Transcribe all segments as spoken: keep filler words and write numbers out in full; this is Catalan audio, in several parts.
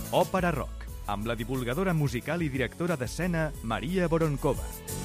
Òpera Rock, amb la divulgadora musical i directora d'escena Maria Voronkova.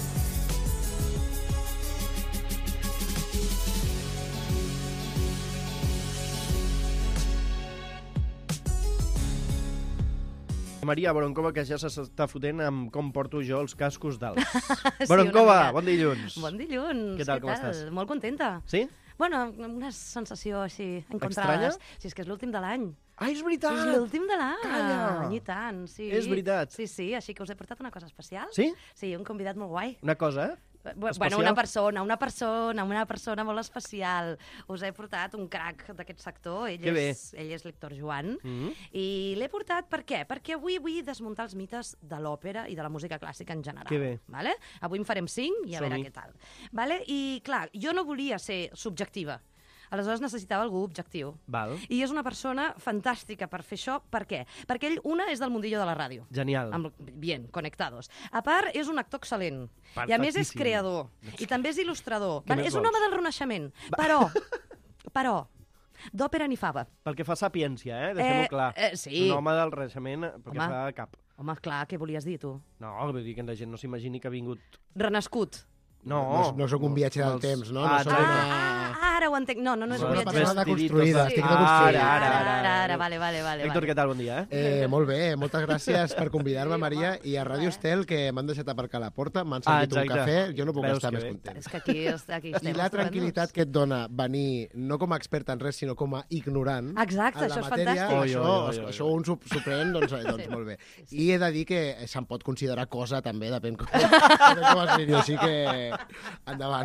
Maria Voronkova, que ja s'està fotent amb com porto jo els cascos d'alt. Sí, Voronkova, bon dilluns. Bon dilluns. Què tal, com estàs? Molt contenta. Sí? Bueno, una sensació així encontrades. Estranya? Sí, és que és l'últim de l'any. Ah, és veritat! És l'últim de l'any. Calla! I tant, sí. És veritat. Sí, sí, així que us he portat una cosa especial. Sí? Sí, un convidat molt guai. Una cosa, eh? Bueno, una persona, una persona, una persona molt especial. Us he portat un crac d'aquest sector. Ell que és, ell és l'Héctor Joan. Mm-hmm. I l'he portat per què? Perquè avui vull desmuntar els mites de l'òpera i de la música clàssica en general. Que bé. Vale? Avui en farem cinc i a veure què tal. Vale? I clar, jo no volia ser subjectiva. Aleshores necessitava algú objectiu. Val. I és una persona fantàstica per fer això. Per què? Perquè ell, una, és del mundillo de la ràdio. Genial. Amb, bien, conectados. A part, és un actor excel·lent. I a més és creador. I també és il·lustrador. Vale? És un home del Renaixement. Però, però, d'òpera ni fava. Pel que fa a sapiència, eh? Deixem-ho Eh, clar. eh, sí. Un home del Renaixement, pel que Home. fa a cap. Home, clar, què volies dir, tu? No, vull dir que la gent no s'imagini que ha vingut... Renascut. No, No, no sóc un viatge del els- temps, no? Ah, No sóc Ah, una... ah, ara ho entenc. No, no, no és Una un Una viatge. persona vestiditos deconstruïda, de- estic Ara, deconstruïda. ara, Ara, ara, ara, ara. ara, vale, vale, vale. Héctor, què tal? Bon dia, eh? Eh, molt bé, moltes gràcies per convidar-me, Sí, Maria, home. i a Ràdio Eh. Estel, que m'han deixat aparcar a la porta, m'han Ah, servit un exacte. cafè, jo no puc Veus estar que més bé. content. És que aquí, aquí estem. I la tranquil·litat que et dona venir, no com a expert en res, sinó com a ignorant, Exacte, en la això és matèria, fantàstic. Oi, això, oi, oi, oi, això oi. un sup- sorprèn, doncs, eh, doncs Sí. molt bé. I he de dir que se'n pot considerar cosa, també, depèn com, depèn com es miri, així que endavant.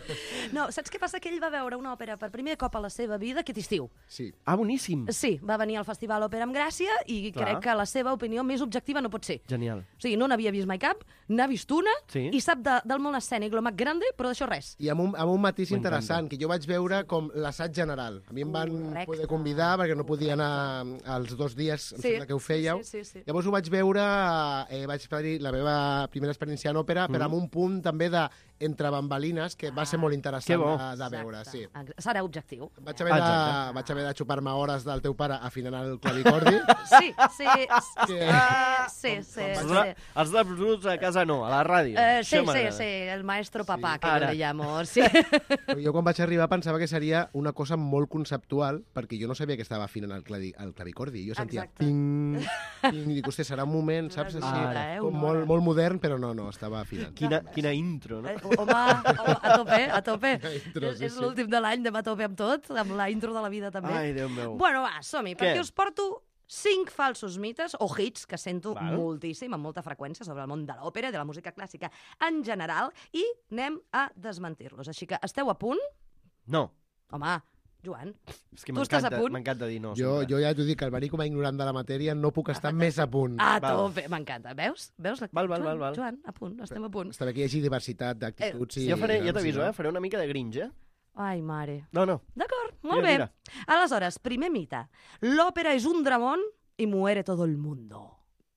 No, saps què passa? Que ell va veure una òpera per primer cop a la seva vida aquest estiu. Sí. Ah, boníssim. Sí, va venir al Festival Òpera amb Gràcia i Clar. crec que la seva opinió més objectiva no pot ser. Genial. O sigui, no n'havia vist mai cap, n'ha vist una Sí. i sap de, del món escènic lo més grande, però d'això res. I amb un, amb un matís M'encanta. interessant, que jo vaig veure com l'assaig general. A mi em van Correcte. poder convidar perquè no podia anar els dos dies, em Sí, sembla que ho fèieu. sí, sí, sí. Llavors ho vaig veure, eh, vaig tenir la meva primera experiència en òpera, Mm. però amb un punt també de entre bambalines, que va ser molt Que interessant bo. de, de veure. Sí. Exacte. Serà objectiu. Vaig haver, de, Exacte. vaig haver de xupar-me hores del teu pare afinant el clavicordi. Sí, sí, Que- sí, sí, sí, Els, sí. de, els de bruts a casa no, a la ràdio. Eh, sí, Això sí, m'agrada. sí, el maestro papà, Sí. que Ara. yo le llamo. Sí. Jo quan vaig arribar pensava que seria una cosa molt conceptual, perquè jo no sabia que estava afinant el, clavi, el clavicordi. Jo sentia Exacte. ping, ping, i dic, hòstia, serà un moment, saps, així, Ara, eh, com una molt, hora. molt modern, però no, no, estava afinant. Quina, quina intro, no? Eh, Home, home, a tope, a tope. Intro, És, sí, és sí. l'últim de l'any, demà a tope amb tot, amb la intro de la vida també. Ai, Déu meu. Bueno, va, som-hi, Què? perquè us porto cinc falsos mites o hits que sento Val. moltíssim, amb molta freqüència, sobre el món de l'òpera i de la música clàssica en general, i anem a desmentir-los. Així que esteu a punt? No, Home, Joan, és que Tu estàs a m'encanta punt? m'encanta dir no. Jo, sempre. jo ja t'ho dic, al venir com a ignorant de la matèria no puc estar més a punt. a Val. tope, m'encanta. Veus? Veus? La... Val, val, Joan, val, val. Joan, a punt, estem a punt. Està bé que hi hagi diversitat d'actituds. i... Jo faré, ja no, t'aviso, sí, no? eh? Faré una mica de Grinch, eh? Ai, mare. No, no. D'acord, molt Tira, bé. tira. Aleshores, primer mite. L'òpera és un dramón y muere todo el mundo.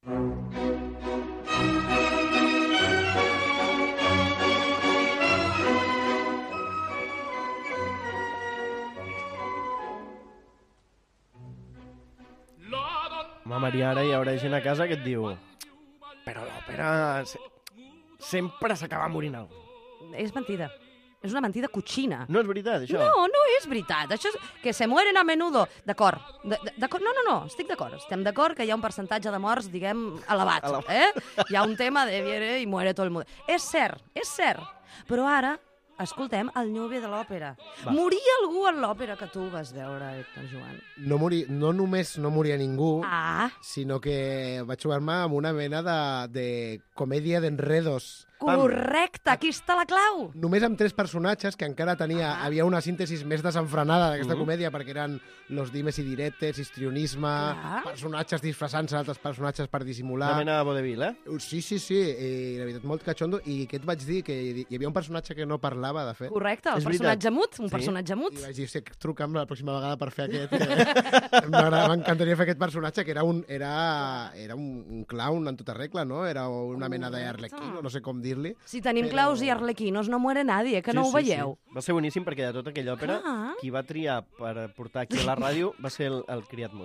Home, Maria, ara hi haurà gent a casa que et diu però l'òpera se... sempre s'acaba morint algú. És mentida. És una mentida cochina. No és veritat, això? No, no és veritat. Això és que se mueren a menudo. D'acord. D- d- D'acord. No, no, no. Estic d'acord. Estem d'acord que hi ha un percentatge de morts, diguem, elevat. Elevat. Eh? Hi ha un tema de viene i muere tot el món. És cert, és cert. Però ara, escoltem el Niobe de l'òpera. Va. Moria algú en l'òpera que tu vas veure, Héctor Joan? No, mori... no només no moria ningú, Ah, sinó que vaig trobar-me amb una mena de, de comèdia d'enredos. correcte. Aquí està la clau. Només amb tres personatges, que encara tenia, Ah. havia una síntesi més desenfrenada d'aquesta Mhm. comèdia, perquè eren los dimes i diretes, histrionisme, Clar. personatges disfressant-se d'altres personatges per dissimular. Una mena de vodevil, eh? Sí, sí, sí, i la veritat, molt catxondo. I què et vaig dir? Que hi havia un personatge que no parlava, de fet. Correcte, el És veritat. personatge mut, un Sí. personatge mut. I vaig dir, sí, truca'm la pròxima vegada per fer aquest... Eh? M'agrada- M'encantaria fer aquest personatge, que era un, era, era un, un clown en tota regla, no? Era una mena d'arlequino, no sé com dir-li. Si tenim Però- claus i arlequinos, no muere nadie, que no ho veieu. Sí. Va ser boníssim perquè de tota aquella òpera, Clar. qui va triar per portar aquí a la ràdio va ser el, el criat mut.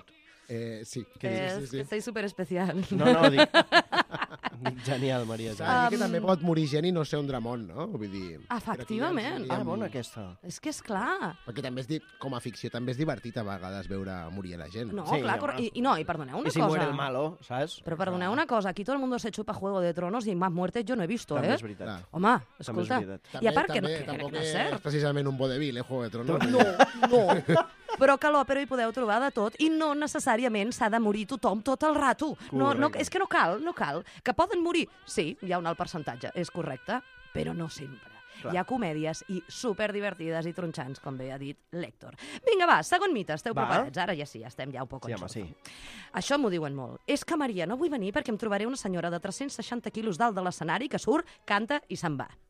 Eh, sí. Eh, sí, sí, sí. Soy súper especial. No, no, dic... dic genial, Maria. S'ha de dir que també pot morir gent i no ser un dramont, no? Vull dir... Efectivament. Ah, bona aquesta. És que és clar. Perquè també és, di... com a ficció, també és divertit a vegades veure morir a la gent. No, Sí, clar, home. cor... I, i no, i perdoneu una I si cosa. muere el malo, saps? Però perdoneu una cosa, aquí todo el mundo se chupa Juego de Tronos i más muertes yo no he visto, També eh? és veritat. Clar. Home, També és escolta. veritat. I a part que, no, també, que crec tampoc que no és és cert. precisament un vodevil, eh, Juego de Tronos. No, no. Però que a l'òpera hi podeu trobar de tot i no necessàriament s'ha de morir tothom tot el rato. No, no, Correcte. és que no cal, no cal. Que poden morir, sí, hi ha un alt percentatge, és correcte, però no sempre. Clar. Hi ha comèdies i superdivertides i tronxants, com bé ha dit l'Héctor. Vinga, va, segon mite, esteu Va. preparats? Ara ja sí, estem ja un poc Sí, en home, xorfa. sí. Això m'ho diuen molt. És que, Maria, no vull venir perquè em trobaré una senyora de tres-cents seixanta quilos dalt de l'escenari que surt, canta i se'n va.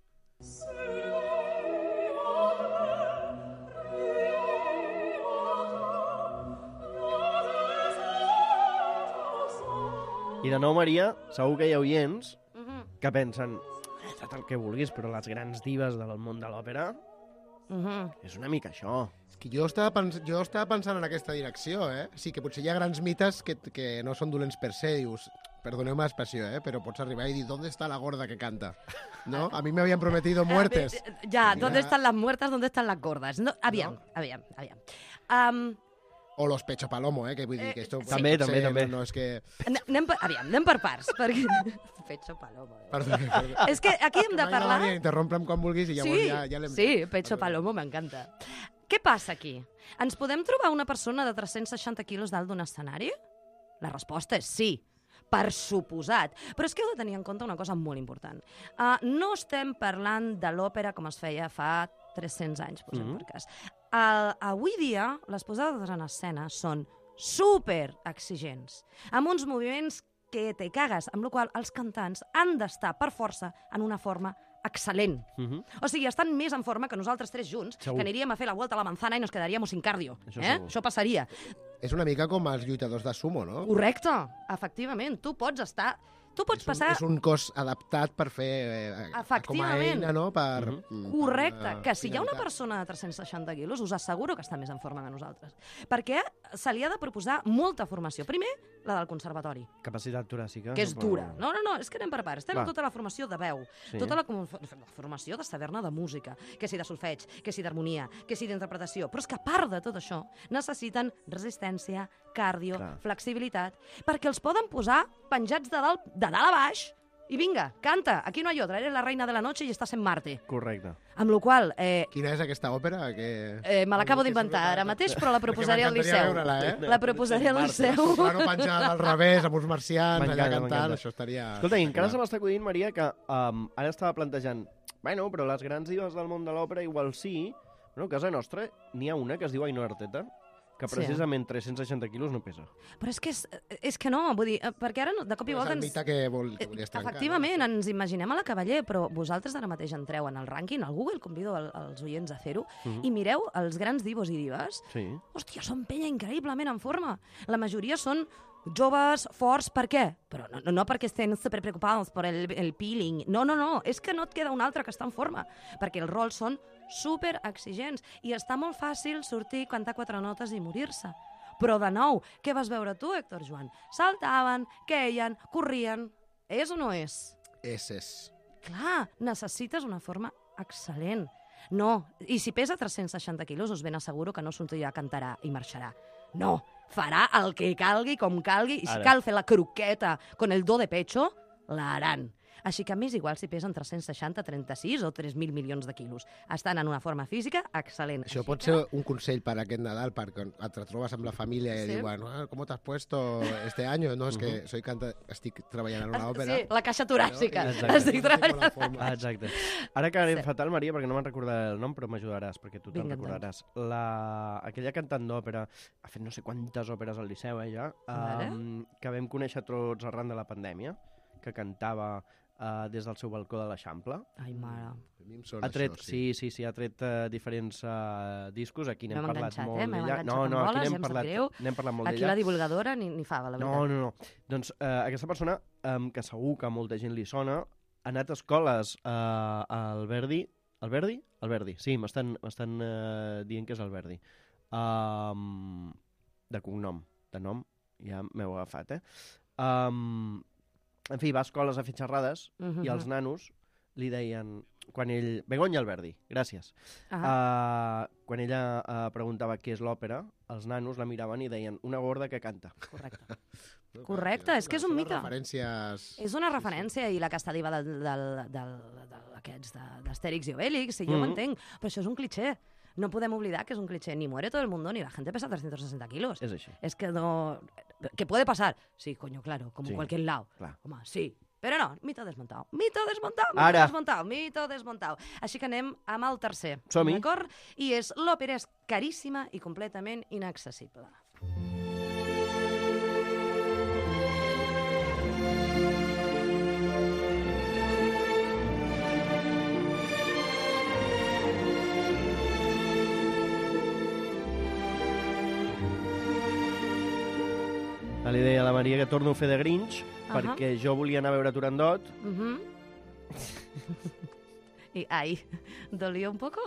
I de nou, Maria, segur que hi ha oients Mhm, que pensen eh, tot el que vulguis, però les grans divas del món de l'òpera mhm. és una mica això. És que jo estava, pens jo estava pensant en aquesta direcció, eh? Sí, que potser hi ha grans mites que, que no són dolents per se, dius, perdoneu-me l'expressió, eh? Però pots arribar i dir, ¿dónde está la gorda que canta? ¿No? A mí me habían prometido muertes. Eh, eh, Ya, ¿dónde Ya. están las muertas? ¿Dónde están las gordas? No, aviam, aviam, aviam. Um, O los pecho palomo, eh? Que vull dir que esto... Eh, sí. També, potser també, també. No, no, és que... ane- anem, per, aviam, anem per parts, perquè... Pecho palomo. eh. Perdó, perdó. És que aquí hem de Vinga, parlar... Maria, interrompre'm quan vulguis i llavors Sí, ja, ja l'hem... sí, pecho Perdó. palomo, m'encanta. Què passa aquí? Ens podem trobar una persona de tres-cents seixanta quilos dalt d'un escenari? La resposta és sí. Per suposat. Però és que heu de tenir en compte una cosa molt important. Uh, no estem parlant de l'òpera com es feia fa tres-cents anys, posem Mhm. per cas. Uh, avui dia, les posades en escena són super exigents, amb uns moviments que te cagues, amb la qual cosa els cantants han d'estar per força en una forma excel·lent. Uh -huh. O sigui, estan més en forma que nosaltres tres junts, Segur. que aniríem a fer la volta a la manzana i nos quedaríem sin cardio. Això eh? segur. Això passaria. És una mica com els lluitadors de sumo, no? Correcte, efectivament. Tu pots estar... Tu pots és, un, passar... és un cos adaptat per fer... Eh, com a Efectivament. eina, no? Per, Mhm. mm, Correcte, per, que si hi ha una finalitat. persona de tres-cents seixanta quilos, us asseguro que està més en forma que nosaltres. Perquè se li ha de proposar molta formació. Primer, la del conservatori, Capacitat toràcica. que és però- dura. No, no, no, és que anem per parts. Estem Va. amb tota la formació de veu, Sí. tota la, com- la formació de saber-ne de música, que si de solfeig, que si d'harmonia, que si d'interpretació. Però és que a part de tot això, necessiten resistència, cardio, Clar. flexibilitat, perquè els poden posar penjats de dalt, de dalt a baix i vinga, canta, aquí no hay otra, eres la reina de la noche i estàs en Marte. Correcte. Amb la qual eh, Quina és aquesta òpera? Que... eh, me l'acabo d'inventar ara mateix, però la proposaré al m'encantaria Liceu. veure-la, eh? La proposaré al Liceu. Plano penjat al revés, amb uns marcians, allà M'encanta, cantant, m'encanta. això estaria... Escolta, i encara se espectacular. m'està acudint, Maria, que um, ara estava plantejant bueno, però les grans divas del món de l'òpera igual sí, però a casa nostra n'hi ha una que es diu Ainhoa Arteta, que Sí. precisament tres-cents seixanta quilos no pesa. Però és que, és, és que no, vull dir, eh, perquè ara no- de cop i És volta el ens... mite que, vol, que Eh, volies trencar. Efectivament, no? ens imaginem a la Cavaller, però vosaltres ara mateix entreu en el rànquing, al Google, convido el, els oients a fer-ho, Mhm. i mireu els grans divos i dives. Sí. Hòstia, són penya increïblement en forma. La majoria són joves, forts, per què? Però no, no, no perquè estén super preocupats per el, el peeling. No, no, no, és que no et queda un altre que està en forma, perquè els rols són super exigents i està molt fàcil sortir, cantar quatre notes i morir-se. Però, de nou, què vas veure tu, Héctor Joan? Saltaven, queien, corrien. És o no és? És, és. Clar, necessites una forma excel·lent. No, i si pesa tres-cents seixanta quilos, us ben asseguro que no sortirà, cantarà i marxarà. No, farà el que calgui, com calgui, i si Ara. cal fer la croqueta con el do de pecho, l'haran. Així que m'és igual si pesen tres-cents seixanta, trenta-sis o tres mil milions de quilos. Estan en una forma física excel·lent. Això Així pot que- ser un consell per aquest Nadal, perquè et retrobes amb la família i Sí. diuen, ah, ¿cómo te has puesto este año? No, és que soy canta... estic treballant en una òpera. Sí, la caixa toràcica. No? No? Estic treballant. Ah, exacte. Ara quedarem Sí. fatal, Maria, perquè no me'n recordaré el nom, però m'ajudaràs, perquè tu te'n Vinga, doncs. recordaràs. La... Aquella cantant d'òpera, ha fet no sé quantes òperes al Liceu, eh, ja, Vale. um, que vam conèixer tots arran de la pandèmia, que cantava uh, des del seu balcó de l'Eixample. Ai, mare. A mi em sona Ha tret, això, sí, sí, sí, ha tret uh, diferents uh, discos, aquí n'hem M'hem parlat enganxat, molt eh? M'hem d'ella. enganxat No, amb no, aquí boles, n'hem ja em sap parlat, greu. n'hem parlat molt Aquí d'ella. la divulgadora ni, ni fava, la veritat. No, no, no. Doncs uh, aquesta persona, um, que segur que a molta gent li sona, ha anat a escoles uh, al Verdi. El Verdi? El Verdi, sí, m'estan m'estan uh, dient que és el Verdi. Um, de cognom, de nom, ja m'heu agafat, eh? Um, en fi, va a escoles a fer xerrades Mhm. i els nanos li deien... Quan ell... Begoña Alberdi, gràcies. Ah, Uh, quan ella uh, preguntava què és l'òpera, els nanos la miraven i deien una gorda que canta. correcte. Correcte, és que és un Són les mite. referències... És una referència i la que està diva del, del, del, del, aquests de- d'Astèrix i Obélix, i jo Mhm. ho entenc, però això és un cliché. No podem oblidar que és un cliché. Ni muere todo el mundo, ni la gente pesa trescientos sesenta kilos. És així. Es que no... ¿Que puede pasar? Sí, coño, claro, como Sí, en cualquier lado. clar. Home, sí. Però no, mito desmuntado. Mito desmuntado, mito Ara. desmuntado, mito desmuntado. Així que anem amb el tercer. Som-hi. D'acord? I és l'òpera és caríssima i completament inaccessible. Li deia a la Maria que torno a fer de Grinch Ahà. perquè jo volia anar a veure Turandot. Mhm. I, ai, dolió un poco?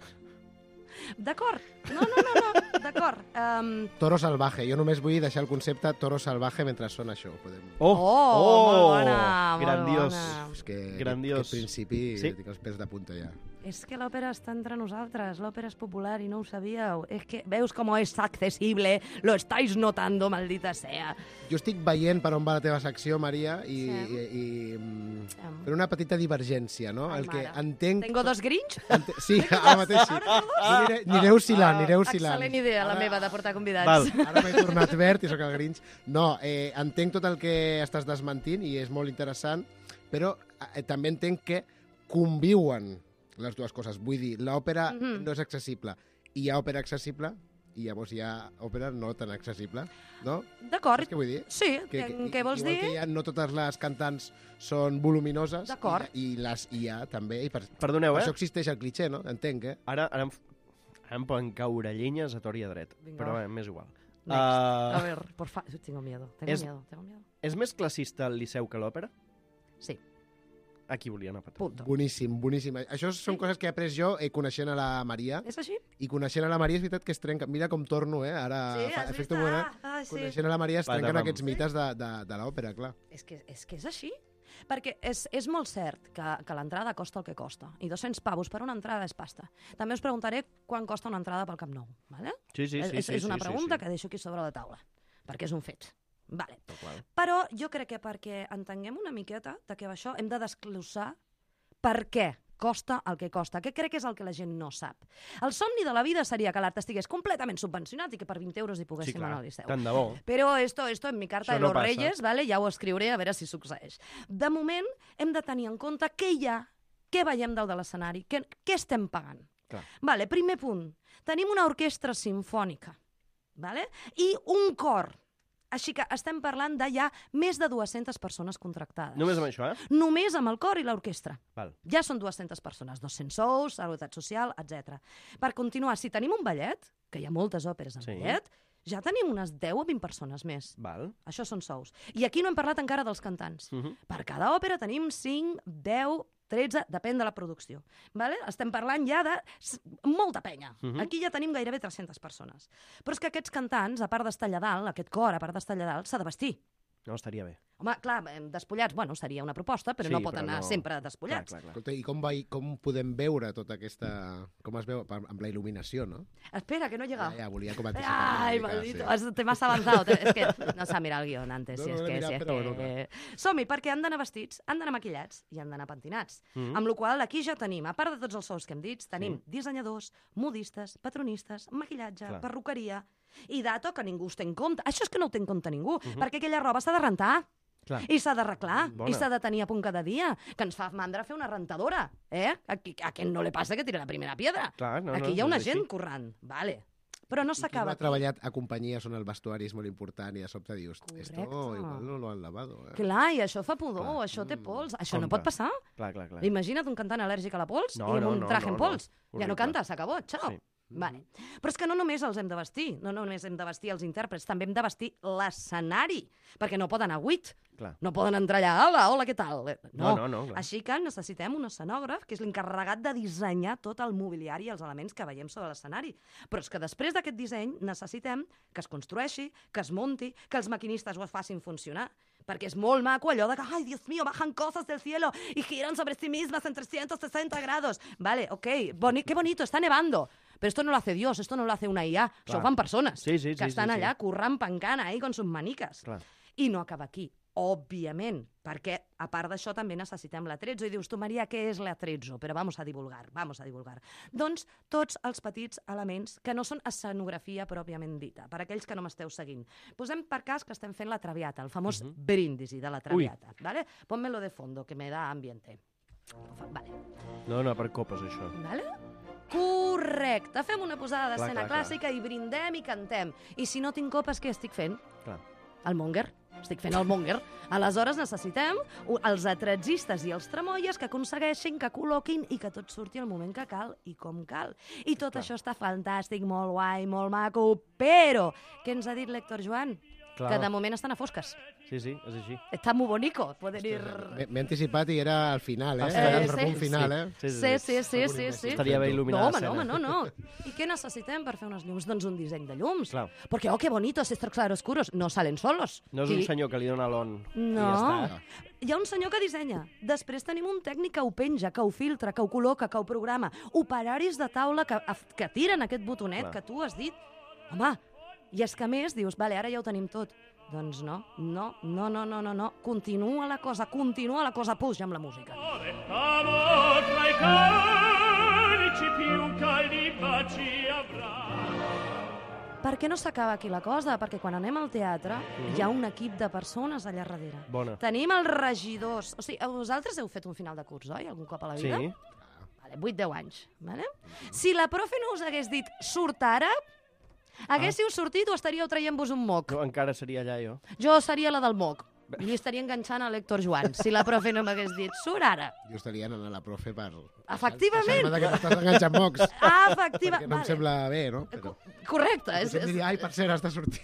D'acord. No, no, no, no. D'acord. Um, Toro salvaje. Jo només vull deixar el concepte toro salvaje mentre sona això. Podem... Oh, Oh, molt bona, molt grandiós. bona. És que Grandiós. aquest principi Sí. tinc els pèls de punta ja. És que l'òpera està entre nosaltres, l'òpera és popular i no ho sabíeu. És que veus com és accessible, lo estáis notando, maldita sea. Jo estic veient per on va la teva secció, Maria, i, Sí. i, i mm, Sí. per una petita divergència, no? Ai, el que mare. entenc... Tengo dos Grinch? Ente... Sí, ara mateix sí. Ara Jo aniré, aniré oscil·lant, aniré oscil·lant. Excel·lent idea, la Ara- meva, de portar convidats. Val. Ara m'he tornat verd i sóc el Grinch. No, eh, entenc tot el que estàs desmentint i és molt interessant, però eh, també entenc que conviuen les dues coses. Vull dir, l'òpera Mhm. no és accessible. I hi ha òpera accessible i llavors hi ha òpera no tan accessible, no? D'acord. Saps què vull dir? Sí, Que, què, que, què vols igual dir? que hi ha, no totes les cantants són voluminoses D'acord. i, i les hi ha també. I per, Perdoneu, per eh? això existeix el cliché, no? Entenc, eh? Ara, ara, em, f- ara em poden caure llenyes a tor i a dret, Vinga, però va. eh, m'és igual. Next. A Uh, ver, por favor. Tengo miedo, tengo És- miedo, tengo miedo. és més classista el Liceu que l'òpera? Sí, Aquí volia anar a patar. punto. Boníssim, boníssim. Això són coses que he après jo eh, coneixent a la Maria. És així? I coneixent a la Maria és veritat que es trenca... Mira com torno, eh? Ara Sí, fa has vist? efecte un moment. Ah, ah, sí. Coneixent a la Maria es Patam. trenquen aquests mites de, de, de l'òpera, clar. És que, és que és així. Perquè és, és molt cert que, que l'entrada costa el que costa. I dos-cents pavos per una entrada és pasta. També us preguntaré quan costa una entrada pel Camp Nou. Vale? Sí, sí, sí. és, sí, és una sí, pregunta sí, sí. que deixo aquí sobre la taula. Perquè és un fet. Vale. Tal qual. Però jo crec que perquè entenguem una miqueta de què va això, hem de desclossar per què costa el que costa, que crec que és el que la gent no sap. El somni de la vida seria que l'art estigués completament subvencionat i que per vint euros hi Sí, poguéssim clar. anar al Liceu. Tant de bo. Però esto, esto en mi carta Això de no los passa. Reyes, vale? Ja ho escriuré a veure si succeeix. De moment, hem de tenir en compte què hi ha, què veiem dalt de l'escenari, què, què estem pagant. Clar. Vale, primer punt. Tenim una orquestra simfònica, vale? I un cor. Així que estem parlant de ja més de dues-centes persones contractades. Només amb això, eh? Només amb el cor i l'orquestra. Val. Ja són dues-centes persones, dos-cents sous, seguretat social, etcètera. Per continuar, si tenim un ballet, que hi ha moltes òperes en Sí. ballet, ja tenim unes deu o vint persones més. Val. Això són sous. I aquí no hem parlat encara dels cantants. Uh -huh. Per cada òpera tenim cinc, deu, tretze, depèn de la producció. Vale? Estem parlant ja de s- molta penya. Uh Mhm. -huh. Aquí ja tenim gairebé tres-centes persones. Però és que aquests cantants, a part d'estar allà dalt, aquest cor, a part d'estar allà dalt, s'ha de vestir. No, estaria bé. Home, clar, em, despullats, bueno, seria una proposta, però Sí, no pot però anar no- sempre Clar, despullats. clar, clar. Escolta, i com, va, com podem veure tota aquesta... Com es veu per- amb la il·luminació, no? Espera, que no he Ja, llegado. ja, volia com anticipar. Ay, maldito, has- te m'has avanzado. Te- és que no s'ha mirat el guió antes. No, si no és l'he que, mirat, si és però que... bueno, Som-hi, perquè han d'anar vestits, han d'anar maquillats i han d'anar pentinats. Mhm. Amb la qual cosa aquí ja tenim, a part de tots els sous que hem dit, tenim Sí. dissenyadors, modistes, patronistes, maquillatge, Clar. perruqueria i dato que ningú es té en compte. Això és que no ho té en compte ningú, Mhm. perquè aquella roba s'ha de rentar. Clar. I s'ha d'arreglar, Bona. i s'ha de tenir a punt cada dia, que ens fa mandra fer una rentadora, eh? A qui, a qui no li passa que tira la primera piedra. Clar, no, Aquí no, hi ha una és així. gent currant, vale. Però no I qui no s'acaba ha aquí. treballat a companyies on el vestuari és molt important i de sobte dius, esto Correcte. igual no lo han lavado. Eh? Clar, i això fa pudor, Clar. això té Mm, pols. Això compte. no pot passar. Clar, clar, clar. Imagina't un cantant al·lèrgic a la pols No, i amb no, un no, traje no, en pols. no. Ja no Horrible. canta, s'acabó, xau. Sí. Vale. Però és que no només els hem de vestir, no només hem de vestir els intèrprets, també hem de vestir l'escenari, perquè no poden anar buit. Clar. No poden entrar allà, hola, hola, què tal? No, no, no, clar. Així que necessitem un escenògraf, que és l'encarregat de dissenyar tot el mobiliari i els elements que veiem sobre l'escenari. Però és que després d'aquest disseny necessitem que es construeixi, que es munti, que els maquinistes ho facin funcionar. Perquè és molt maco allò de que, ai, Dios mío, bajan cosas del cielo y giran sobre sí mismas en trescientos sesenta grados. Vale, ok, boni qué bonito, está nevando. Pero esto no lo hace Dios, esto no lo hace una I A. Clar. Això ho fan persones Sí, sí, que sí, estan sí, allà sí. currant pancant ahí con sus maniques. Clar. I no acaba aquí, òbviament, perquè a part d'això també necessitem l'atrezzo. I dius tu, Maria, què és l'atrezzo? Però vamos a divulgar, vamos a divulgar. Doncs tots els petits elements que no són escenografia pròpiament dita, per aquells que no m'esteu seguint. Posem per cas que estem fent la Traviata, el famós uh-huh. brindisi de la Traviata. Vale? Pónmelo de fondo, que me da ambiente. Vale. No, no, per copes, això. Vale? Correcte. Fem una posada Clar, d'escena clar, clar. clàssica i brindem i cantem. I si no tinc copes, què estic fent? Clar. El monger. Estic fent el monger. Aleshores necessitem u- els atretzistes i els tramoies que aconsegueixin, que col·loquin i que tot surti al moment que cal i com cal. I tot Clar. això està fantàstic, molt guai, molt maco, però què ens ha dit l'Héctor Joan? Clar. Que de moment estan a fosques. Sí, sí, és així. Està molt bonico. Poden ir... M'he m'he anticipat i era al final, eh? Eh, Era el sí. repunt final, eh? Sí, sí, sí, sí, sí, sí. Estaria bé il·luminar No, home, l'escena. no, home, no, no. I què necessitem per fer unes llums? Doncs un disseny de llums. Clar. Porque, oh, qué bonitos estos claroscuros. No salen solos. No és un Qui- senyor que li dona l'on No. i ja està. Hi ha un senyor que dissenya. Després tenim un tècnic que ho penja, que ho filtra, que ho col·loca, que ho programa. Operaris de taula que, que tiren aquest botonet Clar. que tu has dit. Home, i és que a més dius, vale, ara ja ho tenim tot. Doncs no, no, no, no, no, no, no. Continua la cosa, continua la cosa. Puja amb la música. Amor tra i calici più caldi baci avrà. Per què no s'acaba aquí la cosa? Perquè quan anem al teatre hi ha un equip de persones allà darrere. Bona. Tenim els regidors. O sigui, vosaltres heu fet un final de curs, oi? Algun cop a la vida? Sí. Vale, vuit deu anys. Vale? Si la profe no us hagués dit surt ara, haguéssiu sortit o estaríeu traient-vos un moc? No, encara seria allà, jo. Jo seria la del moc. I estaria enganxant a l'Héctor Joan, si la profe no m'hagués dit surt ara. Jo estaria anant a la profe per... Efectivament. Deixar-me que t'estàs enganxant mocs. Ah, efectiva. Perquè no em sembla bé, no? Però... Correcte. És, Potser em és... diria, ai, per cert, has de sortir.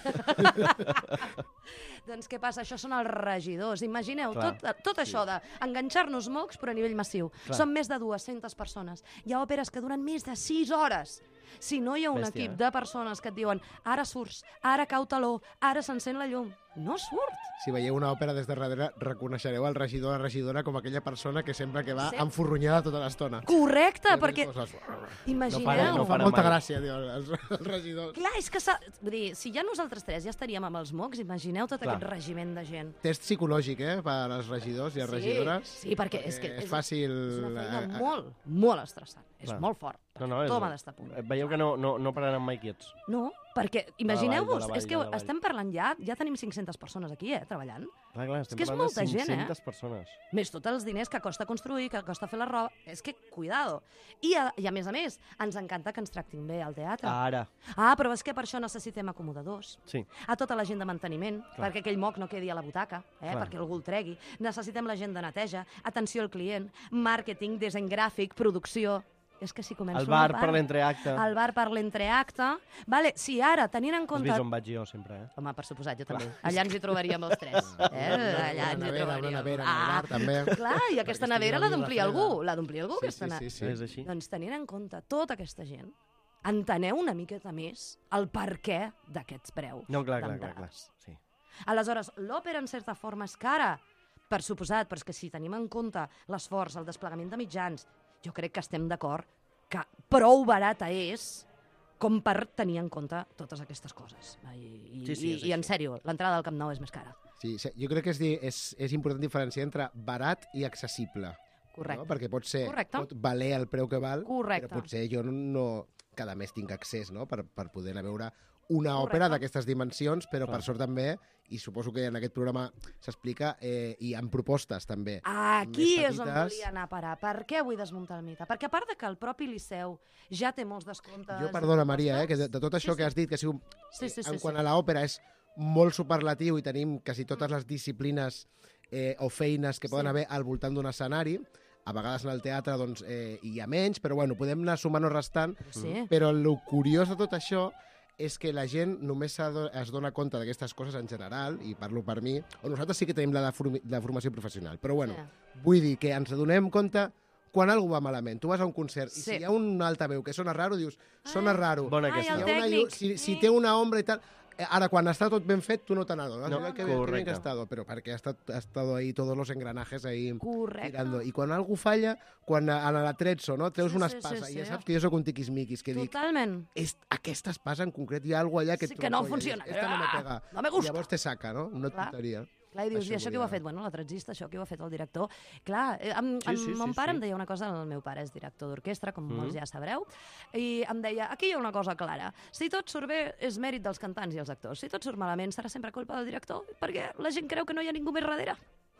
Doncs què passa? Això són els regidors. Imagineu Clar. tot, tot això d'enganxar-nos mocs, però a nivell massiu. Clar. Són més de dues-centes persones. Hi ha òperes que duren més de sis hores. Si no hi ha un Bèstia, equip eh? de persones que et diuen ara surts, ara cau taló, ara s'encén la llum, no surt. Si veieu una òpera des de darrere, reconeixereu el regidor o la regidora com aquella persona que sembla que va Sí. enforronyada tota l'estona. Perquè, I perquè coses. imagineu... No para, No no fa para molta mai. gràcia, diu, els, els regidors. Clar, és que s'ha... Vull dir, si ja nosaltres tres ja estaríem amb els mocs, imagineu tot Clar. aquest regiment de gent. Test psicològic, eh, per als regidors i les regidores. Sí, perquè és que és fàcil... És una feina eh, molt, molt estressant. És Clar. molt fort. No, no, és... Tothom ha d'estar a punt. Veieu que no, no, no pararan mai quiets. No, perquè De imagineu-vos, la vall, és que de la vall. estem parlant ja, ja tenim cinc-centes persones aquí, eh, treballant. Clar, clar, estem que és parlant molta de gent, eh? cinc-centes persones. Més tots els diners que costa construir, que costa fer la roba. És que, cuidado. I a, i a més a més, ens encanta que ens tractin bé al teatre. Ara. Ah, però és que per això necessitem acomodadors. Sí. A tota la gent de manteniment, Clar. perquè aquell moc no quedi a la butaca, eh, Clar. perquè algú el tregui. Necessitem la gent de neteja, atenció al client, màrqueting, disseny gràfic, producció... És que si començo El bar una per part, l'entreacte. el bar per l'entreacte... Vale, si ara, tenint en Has compte... vist on vaig jo, sempre, eh? Home, per suposat, jo també. Allà ens hi trobaríem els tres. Eh? Allà ens una hi nevera, una trobaríem. nevera, en el bar, també. Clar, i aquesta Perquè nevera estigui l'ha la d'omplir vida algú. freda. L'ha d'omplir algú, Sí, aquesta sí, ne- sí, sí. És així. Doncs tenint en compte tota aquesta gent, enteneu una miqueta més el per què d'aquests preus No, clar, clar, clar, clar. d'entrades. Sí. Aleshores, l'òpera en certa forma és cara, per suposat, però és que si tenim en compte l'esforç, el desplegament de mitjans, jo crec que estem d'acord que prou barata és com per tenir en compte totes aquestes coses. I, i, Sí, sí, és i, i en així. sèrio, l'entrada al Camp Nou és més cara. Sí, sí, jo crec que és, dir, és, és important diferenciar entre barat i accessible. Correcte. No? Perquè pot ser, Correcte. pot valer el preu que val, Correcte. però potser jo no, no cada mes tinc accés, no?, per, per poder anar a veure una Correcte. òpera d'aquestes dimensions, però Clar. per sort també, i suposo que en aquest programa s'explica, eh, hi ha propostes també. Aquí més és on petites. volia anar a parar. Per què vull desmuntar el mite? Perquè a part de que el propi Liceu ja té molts descomptes... Jo, perdona, Maria, eh, que de, de tot Sí, això sí. que has dit, que si un, Sí, sí, sí, en sí. quant a l'òpera és molt superlatiu i tenim quasi totes les disciplines eh, o feines que poden Sí. haver al voltant d'un escenari, a vegades en el teatre doncs, eh, hi ha menys, però bueno, podem anar sumant o restant, Sí. però el curiós de tot això és que la gent només es dona compte d'aquestes coses en general, i parlo per mi, o nosaltres sí que tenim la de, form de formació professional, però bueno, Sí. vull dir que ens adonem compte quan alguna va malament. Tu vas a un concert i Sí. si hi ha un altaveu que sona raro, dius, sona raro. Bona Ai, aquesta. el Hi ha una tècnic. llu- si, si Sí. té una ombra i tal... Eh, Ara, quan està tot ben fet, tu no te n'adones. No, No, que, bien, que bien que correcte. ha estado, però perquè ha estat, ha estado ahí todos los engranajes ahí Correcte. tirando. I quan algú falla, quan a, a l'atrezzo, no? Treus Sí, una sí, espasa, sí, i ja sí. saps que jo sóc un tiquismiquis, que dic, Totalment. és, aquesta espasa en concret, hi ha alguna allà que... Sí et que no troncolla, i funciona. dius, Esta no me Ah, pega. no me gusta. I llavors te saca, no? Una Clar. tonteria. Clar, i dius, Això i això qui ho ha volia- fet? Bueno, la tratzista, això qui ho ha fet el director? Clar, eh, amb, Sí, amb sí, mon sí, pare sí. em deia una cosa, el meu pare és director d'orquestra, com Mhm. molts ja sabreu, i em deia, aquí hi ha una cosa clara, si tot surt bé és mèrit dels cantants i els actors, si tot surt malament serà sempre culpa del director, perquè la gent creu que no hi ha ningú més darrere.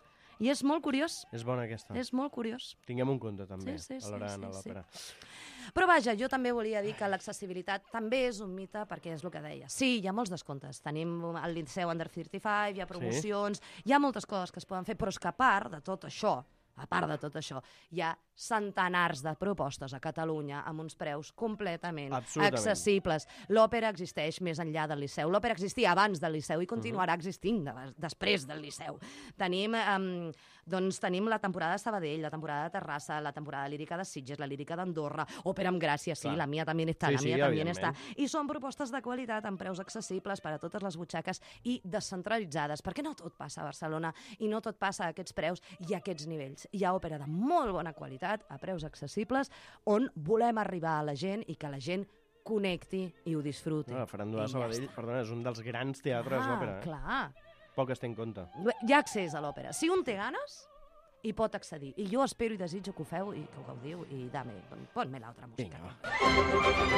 I és molt curiós, És bona aquesta. és molt curiós. Tinguem un compte, també, Sí, sí, sí, a l'hora sí, d'anar a sí. l'òpera. Però vaja, jo també volia dir que l'accessibilitat també és un mite, perquè és el que deia. Sí, hi ha molts descomptes. Tenim el Liceu Under trenta cinc, hi ha promocions, hi ha moltes coses que es poden fer, però és que a part de tot això, a part de tot això, hi ha centenars de propostes a Catalunya amb uns preus completament Absolutament. accessibles. L'òpera existeix més enllà del Liceu. L'òpera existia abans del Liceu i continuarà existint de, després del Liceu. Tenim, um, doncs, tenim la temporada de Sabadell, la temporada de Terrassa, la temporada lírica de Sitges, la lírica d'Andorra, Òpera amb Gràcia, sí, Clar. la mia també està, Sí, la sí, mia també està. evidentment. I són propostes de qualitat amb preus accessibles per a totes les butxaques i descentralitzades, perquè no tot passa a Barcelona i no tot passa a aquests preus i a aquests nivells. Hi ha òpera de molt bona qualitat, a preus accessibles, on volem arribar a la gent i que la gent connecti i ho disfruti. No, la Faràndula I de ja Sabadell, està. perdona, és un dels grans teatres Ah, d'òpera. Eh? clar. Poc es té en compte. Hi ha accés a l'òpera. Si un té ganes, hi pot accedir. I jo espero i desitjo que ho feu i que ho gaudiu i dame, ponme l'altra música. Vinga, va.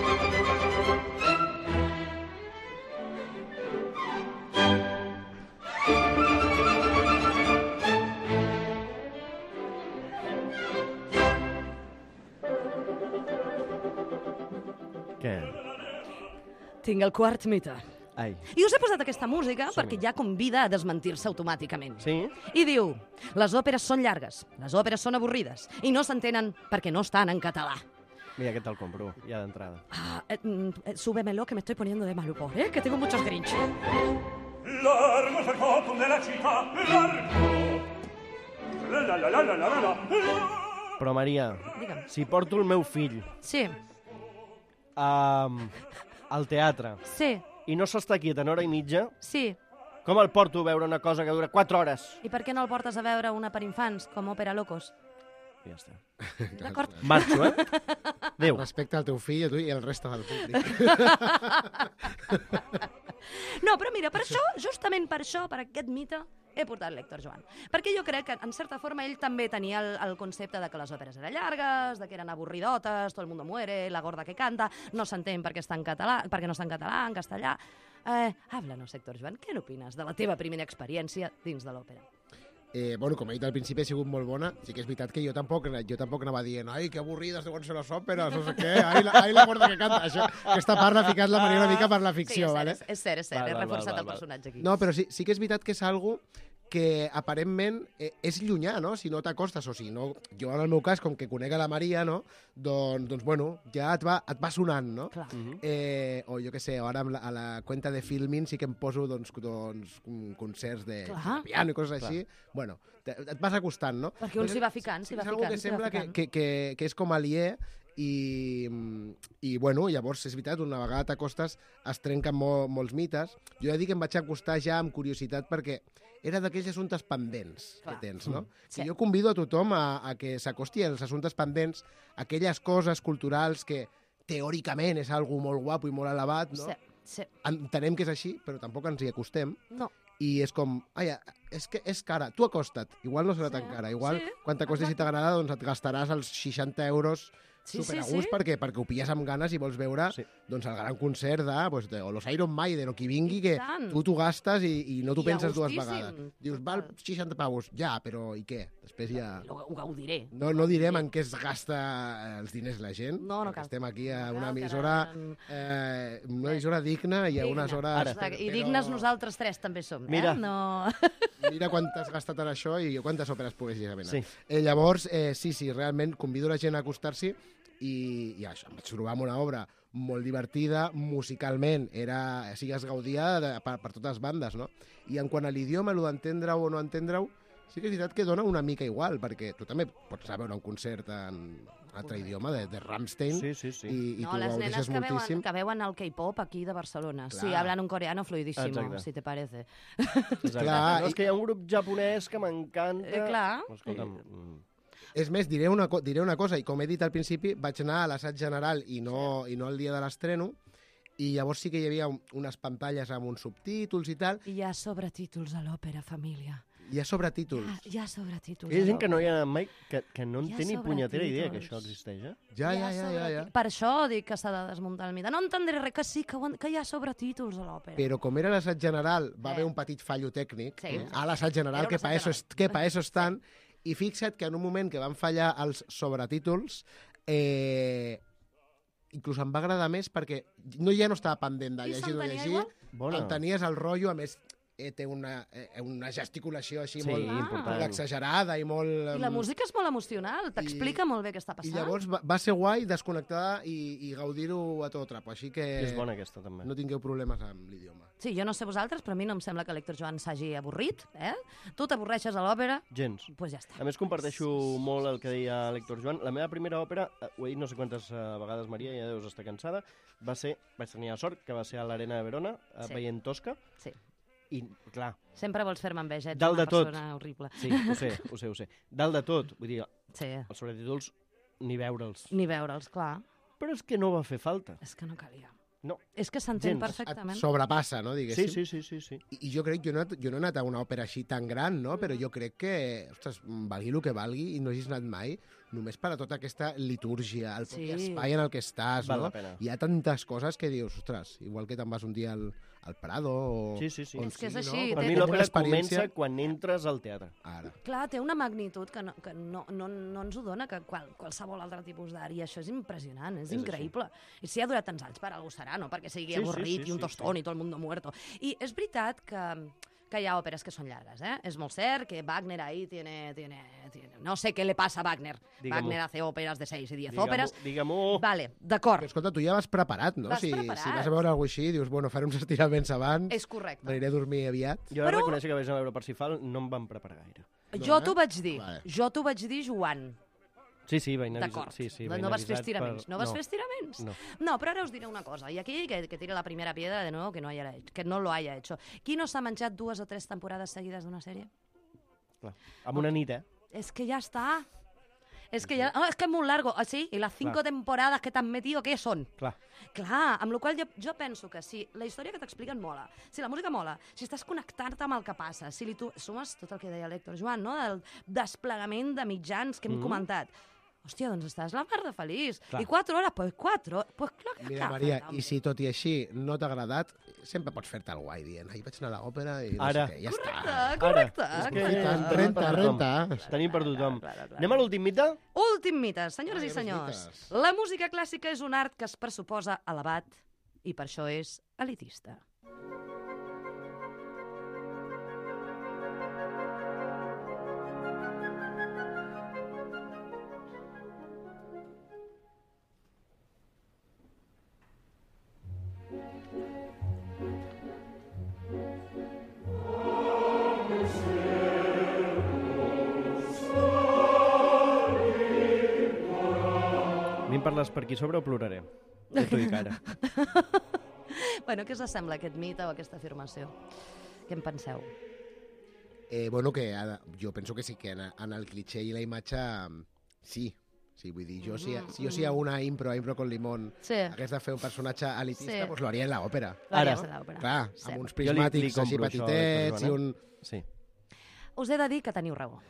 Què? Tinc el quart mite. Ai. I us he posat aquesta música Som-hi. perquè ja convida a desmentir-se automàticament. Sí? I diu, les òperes són llargues, les òperes són avorrides i no s'entenen perquè no estan en català. Mira, aquest te'l compro, ja d'entrada. Ah, eh, mm, eh, súbemelo que me estoy poniendo de mal humor, ¿eh? Que tengo muchos grinch. Largo es el totum de la città, largo. La la la la la la la la. Però, Maria, Digue'm. si porto el meu fill Sí, um, al teatre sí, i no s'està quiet en hora i mitja, sí. com el porto a veure una cosa que dura quatre hores? I per què no el portes a veure una per infants, com Òpera Locos? I ja està. D'acord? Marxo, eh? Adéu. Respecte al teu fill, a tu i al reste del públic. No, però mira, per això, justament per això, per aquest mite, he portat l'Héctor Joan. Perquè jo crec que, en certa forma, ell també tenia el, el concepte de que les òperes eren llargues, de que eren avorridotes, todo el mundo muere, la gorda que canta, no s'entén perquè, està en català, perquè no està en català, en castellà. Eh, háblanos, Héctor Joan, què n'opines de la teva primera experiència dins de l'òpera? Eh, bueno, com he dit al principi, ha sigut molt bona. Sí que és veritat que jo tampoc, jo tampoc anava dient ai, que avorrides deuen ser les òperes, no sé què, ai, la, ai, la gorda que canta. Això, aquesta part l'ha ficat la Maria una mica per la ficció, sí, és cert, vale? és, és cert, és cert, Val, he val, reforçat val, el val. personatge aquí. No, però sí, sí que és veritat que és algo que aparentment eh, és llunyà, no? Si no t'acostes o si no... Jo, en el meu cas, com que conec a la Maria, no? Doncs, doncs bueno, ja et va, et va sonant, no? Clar. Mhm. Eh, o jo què sé, ara amb la, a la cuenta de Filmin sí que em poso doncs, doncs, mm, concerts de, Clar. de piano i coses així. Bueno, te, et vas acostant, no? Perquè un s'hi va ficant, s'hi va és algo ficant, que s'hi va sembla que, ficant. que, que, que és com aliè i, i bueno, llavors és veritat, una vegada t'acostes es trenquen mo, molts mites. Jo he de dir que em vaig acostar ja amb curiositat perquè era d'aquells assumptes pendents Clar. que tens, no? Sí. Que jo convido a tothom a, a que s'acosti als assumptes pendents, aquelles coses culturals que teòricament és algo molt guapo i molt elevat, no? Sí, sí. Entenem que és així, però tampoc ens hi acostem. No. I és com, ai, és que és cara, tu acosta't, igual no serà Sí, tan cara, igual sí, quan t'acostis i exacte. t'agrada doncs et gastaràs els seixanta euros Sí, super a sí, gust sí. perquè, perquè ho pilles amb ganes i vols veure Sí. doncs, el gran concert de, doncs, de o los Iron Maiden o qui vingui, I que tant. tu t'ho gastes i, i no t'ho I penses a dues gustíssim, vegades. Dius, total. val seixanta pavos, ja, però i què? Després ja... Ho, ho gaudiré. No, no direm en què es gasta els diners la gent, No, no perquè cal. estem aquí a No una cal, que emissora, ara- eh, una emissora digna i a unes Digne. hores... Exacte. I dignes nosaltres tres també som, Mira. eh? No... Mira quant has gastat en això i quantes òperes poguessis haver anat. Sí. Eh, llavors, eh, sí, sí, realment convido la gent a acostar-s'hi i, i això, em vaig trobar amb una obra molt divertida, musicalment, era, o sigui, es gaudia de, per, per totes bandes, no? I en quant a l'idioma, el d'entendre-ho o no entendre-ho, sí que és veritat que dona una mica igual, perquè tu també pots anar a veure un concert en un altre idioma, de, de Rammstein, Sí, sí, sí. i, i no, tu les ho nenes deixes que veuen, moltíssim. que veuen el K-pop aquí de Barcelona. Clar. Sí, hablan un coreano fluidísimo, Exacte. si te parece. Exacte. Clar, no, i- és que hi ha un grup japonès que m'encanta. Eh, clar. Escolta'm, mm, És més, diré una, co- diré una cosa, i com he dit al principi, vaig anar a l'assaig general i no, i no el dia de l'estreno, i llavors sí que hi havia un, unes pantalles amb uns subtítols i tal, Hi ha sobretítols a l'òpera, família. hi ha sobretítols. Hi ha sobretítols hi ha a gent que no hi l'òpera. ha anat mai, que, que no en Hi ha té ni punyetera idea que sobretítols. això existeix, eh? Ja, Hi ja, ha ja, ja, ja. sobretí- Per això dic que s'ha de desmuntar el mite. No entendré res, que sí, que, ho en- que hi ha sobretítols a l'òpera. Però com era l'assaig general, va Eh. haver un petit fallo tècnic. Sí. A l'assaig general, Era un que pa, assaig eso, es- que pa eso estan. I fixa't que en un moment que van fallar els sobretítols, eh, inclús em va agradar més perquè no, ja no estava pendent de I llegir o s'entenia llegir, igual? Bona. el tenies el rotllo, a més eh, té una, eh, una gesticulació així Sí, molt, important. molt exagerada i molt... I la em, música és molt emocional, t'explica molt bé què està I passant. llavors va, va ser guai desconnectar i, i gaudir-ho a tot trapo, així que És bona aquesta, també. no tingueu problemes amb l'idioma. Sí, jo no sé vosaltres, però a mi no em sembla que l'Héctor Joan s'hagi avorrit, eh? Tu t'avorreixes a l'òpera, Gens. doncs pues ja està. A més, comparteixo molt el que deia l'Héctor Joan. La meva primera òpera, eh, ho he dit no sé quantes eh, vegades, Maria, ja deus estar cansada, va ser, vaig tenir la sort, que va ser a l'Arena de Verona, eh, Sí. veient Tosca, Sí. i, clar, Sempre vols fer-me enveja, ets Dalt una de tot. persona horrible. sí, ho sé, ho sé, ho sé. Dalt de tot, vull dir, Sí, els sobretítols, ni veure'ls. ni veure'ls, clar. Però és que no va fer falta. És que no calia. No. És que s'entén Gens. perfectament. Et sobrepassa, no, Sí, diguéssim? sí, sí, sí, sí. I, I jo crec, jo no, he anat- jo no he anat a una òpera així tan gran, no? Però jo crec que, ostres, valgui el que valgui i no hagis anat mai, només per a tota aquesta litúrgia, el propi Sí. espai en el que estàs, Val no? la pena. Hi ha tantes coses que dius, ostres, igual que te'n vas un dia al, al Prado o... Sí, sí, sí. on És que és sigui, així, no? Per té- mi té l'òpera una experiència- comença quan entres al teatre. Ara. Clar, té una magnitud que no, que no, no, no ens ho dona que qual, qualsevol altre tipus d'art, i això és impressionant, és, És increïble. I si ha durat tants anys, per algú serà, no? Perquè sigui Sí, sí, avorrit sí, i un sí, tostón i tot el mundo muerto. I és veritat que, que hi ha òperes que són llargues, eh? És molt cert que Wagner ahí tiene, tiene, tiene... No sé què le passa a Wagner. Digue-m'ho. Wagner hace óperas de seis y diez Digue-m'ho, óperes. digue-m'ho. Vale, d'acord, Però escolta, tu ja vas preparat, no? Vas si, preparat. si vas a veure alguna així, dius, bueno, faré uns estiraments abans, és correcte. m'aniré a dormir aviat. Jo he de Però- reconèixer que vaig anar a veure Parsifal, no em van preparar gaire. Jo eh? t'ho vaig dir, Vale. jo t'ho vaig dir, Joan. Sí, sí, vaig anar a D'acord. visitar. Sí, sí, no, vaig no anar vas fer avisat estiraments. per- No vas fer estiraments? No. No, però ara us diré una cosa. I aquí que, que tire la primera piedra de nuevo que no, haya, que no lo haya hecho. Qui no s'ha menjat dues o tres temporades seguides d'una sèrie? Clar. Amb una nit, eh? Es que ya está. Es que ya... Oh, es que es muy largo. Ah, sí? ¿Y las cinco Clar. temporadas que t'han metido, què són? Clar. Clar, amb la qual jo, jo penso que si la història que t'expliquen mola, si la música mola, si estàs connectant-te amb el que passa, si li tu sumes tot el que deia l'Héctor Joan, no? Del desplegament de mitjans que hem Mhm. comentat, hòstia, doncs estàs la mar de feliç. Clar. I quatre hores, pues quatre. Pues clar que Mira, clar, Maria, falta, i si tot i així no t'ha agradat, sempre pots fer-te el guai dient, ai, vaig anar a l'òpera i no Ara. sé què, ja Correcte, està. correcte. Ara, és que- correcte. Renta, tenim per renta, tothom. renta. Tenim per tothom. Clar, clar, clar. Anem a l'últim mite? Últim mite, senyores Ai, i més senyors. mites. La música clàssica és un art que es pressuposa elevat i per això és elitista. A mi em parles per aquí sobre o ploraré? Ja t'ho dic ara. Bueno, què us sembla aquest mite o aquesta afirmació? Què en penseu? Eh, bueno, que ha- jo penso que sí, que en, en el cliché i la imatge, mm, sí. Sí, vull dir, jo si, si jo si a una impro, a impro con limón, Sí. hagués de fer un personatge elitista, Sí. doncs pues lo haria en l'òpera. Ara. L'àrea de l'òpera. Clar, Sí. amb uns Jo li- li prismàtics així compro això, petitets Joan, i eh? un... Sí. Us he de dir que teniu raó.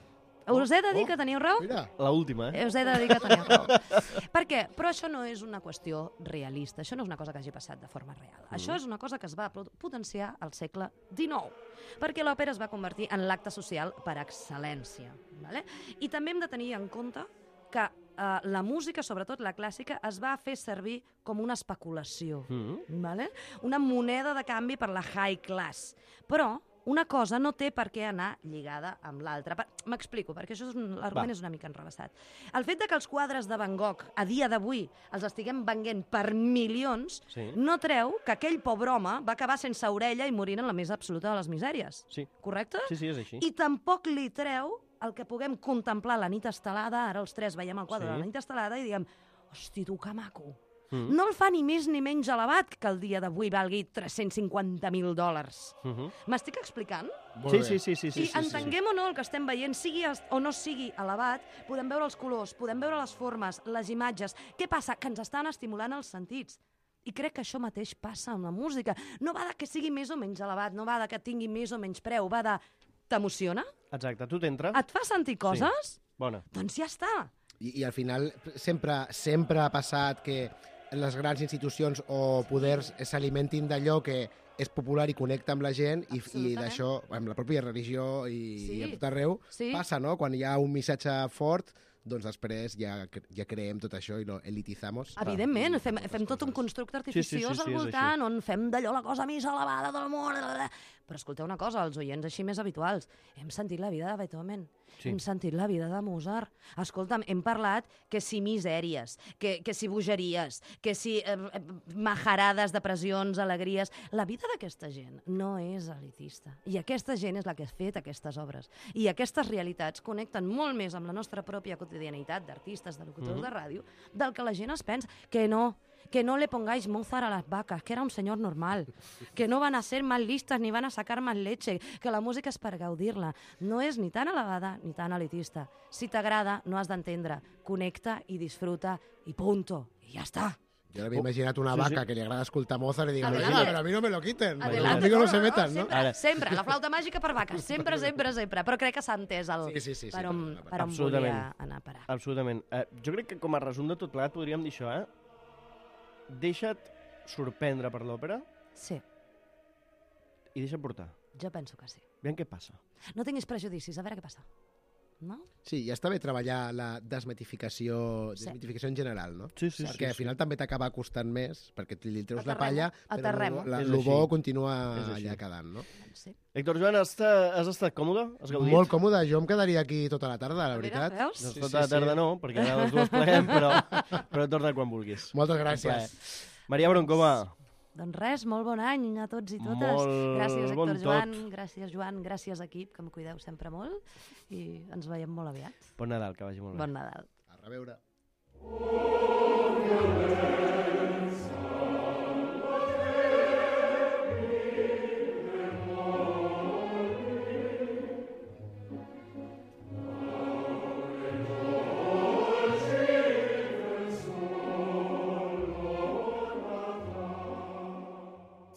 Us he de dir Oh, que teniu raó? Mira, La última, eh? Us he de dir que teniu raó. Per què? Però això no és una qüestió realista, això no és una cosa que hagi passat de forma real. Mm. Això és una cosa que es va potenciar al segle dinou, perquè l'òpera es va convertir en l'acte social per excel·lència. Vale? I també hem de tenir en compte que eh, la música, sobretot la clàssica, es va fer servir com una especulació, Mm. vale? Una moneda de canvi per la high class. Però una cosa no té per què anar lligada amb l'altra. Per- M'explico, perquè això és un, l'argument Va. és una mica enrevessat. El fet de que els quadres de Van Gogh a dia d'avui els estiguem venguent per milions Sí. no treu que aquell pobre home va acabar sense orella i morint en la més absoluta de les misèries. Sí. Correcte? Sí, sí, és així. I tampoc li treu el que puguem contemplar la nit estelada, ara els tres veiem el quadre Sí. de la nit estelada i diguem, hosti, tu, que maco. Mm. No el fa ni més ni menys elevat que el dia d'avui valgui tres-cents cinquanta mil dòlars. Mhm. M'estic explicant? molt Sí, bé. sí, sí, sí, sí, I sí, sí. entenguem o no el que estem veient, sigui es- o no sigui elevat, podem veure els colors, podem veure les formes, les imatges. Què passa? Que ens estan estimulant els sentits. I crec que això mateix passa amb la música. No va de que sigui més o menys elevat, no va de que tingui més o menys preu, va de... T'emociona? Exacte, tu t'entra. Et fa sentir coses? Bona. Doncs ja està. I, I al final sempre, sempre ha passat que les grans institucions o poders s'alimentin d'allò que és popular i connecta amb la gent i, i Absolutament. d'això, amb la pròpia religió i, Sí. i a tot arreu, Sí. passa, no? Quan hi ha un missatge fort, doncs després ja, cre- ja creem tot això i lo elitizamos. Evidentment, fem, Moltes fem tot un coses. constructe Sí, sí, sí, artificiós sí, al és voltant, on fem d'allò la cosa més elevada del món. Però escolteu una cosa, els oients així més habituals, hem sentit la vida de Beethoven, Sí. hem sentit la vida de Mozart. Escolta'm, hem parlat que si misèries, que, que si bogeries, que si eh, eh, majarades, depressions, alegries... La vida d'aquesta gent no és elitista. I aquesta gent és la que ha fet aquestes obres. I aquestes realitats connecten molt més amb la nostra pròpia quotidianitat d'artistes, de locutors de ràdio, del que la gent es pensa. Que no, que no le pongáis Mozart a las vacas, que era un señor normal, que no van a ser más listas ni van a sacar más leche, que la música és per gaudir-la. No és ni tan elevada ni tan elitista. Si t'agrada, no has d'entendre. Connecta i disfruta i punto. I ja està. Jo l'havia imaginat una Sí, sí. vaca que li agrada escoltar Mozart i digue, Adelante. venga, però a mi no me lo quiten, Adelante. conmigo no se no, metan, no? Sempre, Ara. sempre. La flauta màgica per vaques. Sempre, sempre, sempre. Però crec que s'ha entès el, Sí, sí, sí, sí, per on, per- per on Absolutament. volia anar a parar. Absolutament. Eh, jo crec que com a resum de tot plegat podríem dir això, eh? Deixa't sorprendre per l'òpera Sí, i deixa't portar. jo penso que sí. Aviam què passa. No tinguis prejudicis, a veure què passa. No? Sí, ja està bé treballar la desmitificació, Sí. desmitificació en general, no? Sí, sí, Perquè al final també t'acaba costant més, perquè li treus la Aterrem-ho, palla, però aterrem-ho. la, És el bo així. continua És així. allà quedant, no? Doncs sí. Héctor Joan, has, has estat còmode? Has gaudit? Molt còmode, jo em quedaria aquí tota la tarda, la Mira, veritat. veus? Doncs Sí, tota sí, la tarda sí. no, perquè ara les dues pleguem, però, però torna quan vulguis. Moltes Un gràcies. plaer. Maria Broncoma, Doncs res, molt bon any a tots i totes. Molt gràcies, bon Héctor Joan, tot. gràcies, Joan, gràcies, equip, que em cuideu sempre molt, i ens veiem molt aviat. bon Nadal, que vagi molt bé. Bon Nadal. A reveure.